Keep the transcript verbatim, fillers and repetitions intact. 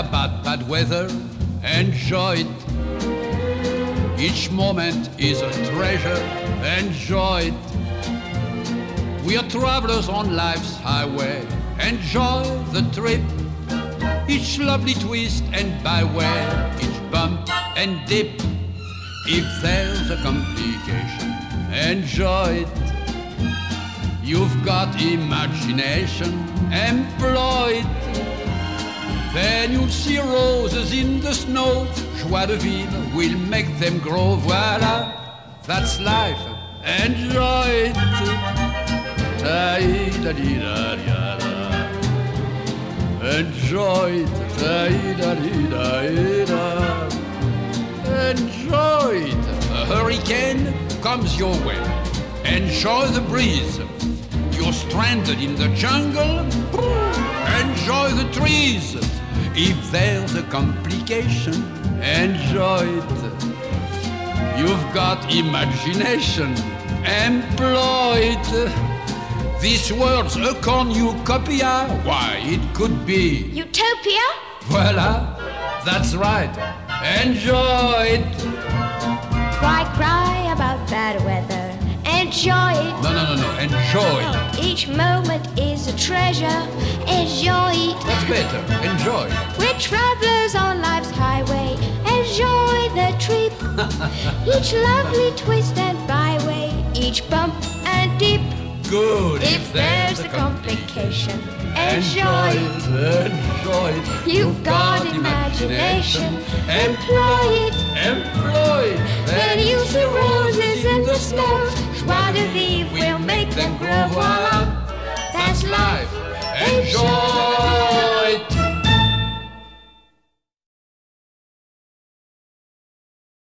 about bad weather, enjoy it. Each moment is a treasure, enjoy it. We are travelers on life's highway, enjoy the trip. Each lovely twist and byway, each bump and dip. If there's a complication, enjoy it. You've got imagination, employ it. Then you'll see roses in the snow. Joie de vivre will make them grow. Voila, that's life, enjoy it. Da-da-dee-da-dee-da. Enjoy it. Da-dee-da-dee-da-dee-da. Enjoy it. A hurricane comes your way. Enjoy the breeze. You're stranded in the jungle. Enjoy the trees. If there's a complication, enjoy it. You've got imagination, employ it. This world's a cornucopia. Why, it could be Utopia? Voila, that's right. Enjoy it. Cry, cry about bad weather. Enjoy it. No, no, no, no. Enjoy it. Each moment is a treasure. Enjoy it. What's better? Enjoy. We're travelers on life's highway. Enjoy the trip. Each lovely twist and byway. Each bump and dip. Good. If there's a complication, enjoy enjoy it. Enjoy it. You've got imagination. Employ it. Employ it. Then you see roses in the snow. Joie de vivre will make them grow. Voila, That's life. Enjoy.